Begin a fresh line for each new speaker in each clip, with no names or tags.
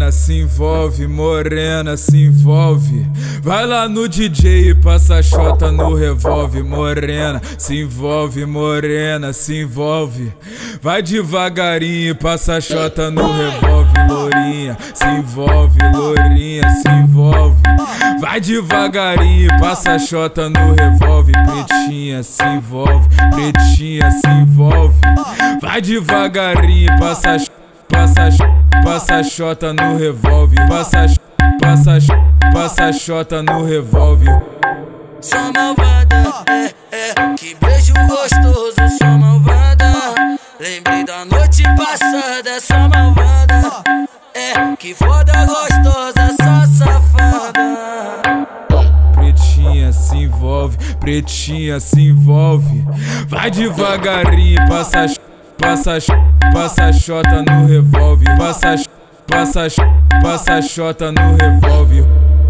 Morena se envolve, morena se envolve. Vai lá no DJ e passa a chota no revólver. Morena se envolve, morena se envolve. Vai devagarinho e passa a chota no revólver. Lourinha se envolve, lourinha se envolve. Vai devagarinho e passa a chota no revólver. Pretinha se envolve, pretinha se envolve. Vai devagarinho e passa a chota no revólver. Passa a chota no revólver.
Sou malvada, que beijo gostoso, sou malvada. Lembrei da noite passada, sou malvada. Que foda gostosa, só safada.
Pretinha se envolve, pretinha se envolve. Vai devagarinho, passa a chota no revólver. Passa a chota no revólver.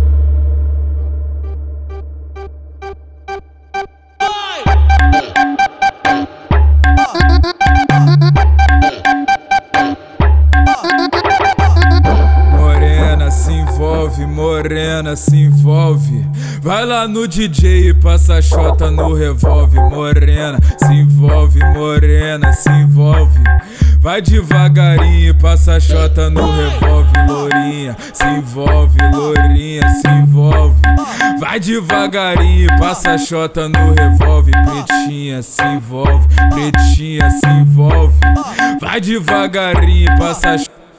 Morena se envolve. Vai lá no DJ e passa a chota no revólver. Morena se envolve, morena se envolve. Vai devagarinho e passa a chota no revólver. Lourinha se envolve, lourinha se envolve. Vai devagarinho e passa a chota no revólver. Pretinha se envolve, pretinha se envolve. Vai devagarinho e passa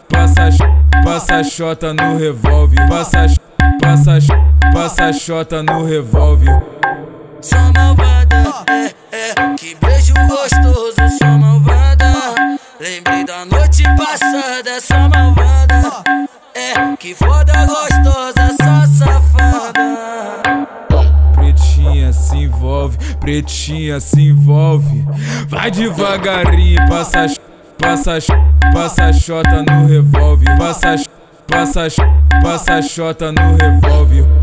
a chota no revólver. Passa a chota no revólver.
Sou malvada, que beijo gostoso, sou malvada. Lembrei da noite passada, sou malvada. Que foda gostosa, só safada.
Pretinha se envolve, pretinha se envolve. Vai devagarinho, passa a chota no revólver. Passa a chota no revólver.